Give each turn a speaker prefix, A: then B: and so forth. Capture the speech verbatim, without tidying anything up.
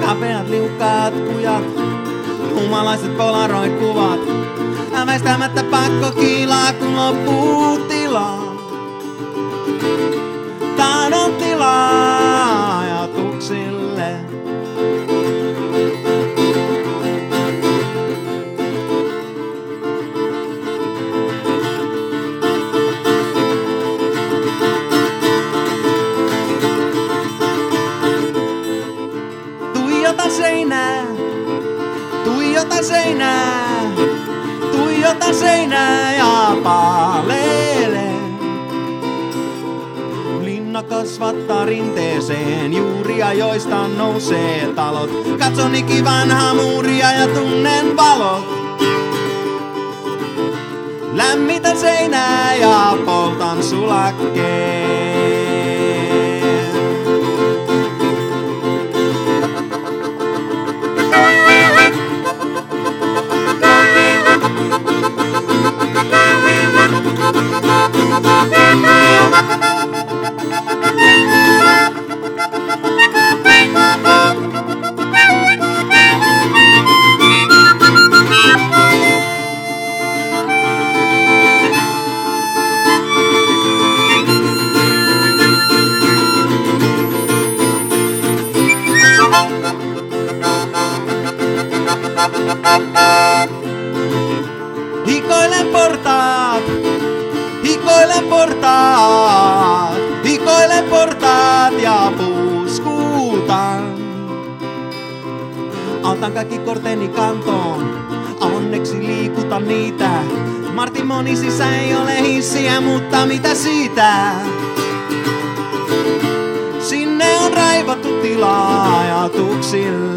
A: Kapeat liukkaat kujat, humalaiset polaroid-kuvat. Väistämättä pakko kiilaa, kun loppuu tilaa. Tahdon tilaa ajatuksille. Tuijota seinää, tuijota seinää, tuijota seinää ja paleele. Linna kasvattaa rinteeseen juuria, joista nousee talot. Katson ikivanhaa muuria ja tunnen valot. Lämmitän seinää ja poltan sulakkeen. Hikoilen portaat, hikoilen portaat, hikoilen portaat ja puuskuutan. Otan kaikki korteni kantoon, onneksi liikuta niitä. Martin Monisissa ei ole hissiä, mutta mitä siitä? Sinne on raivattu tilaa ajatuksille.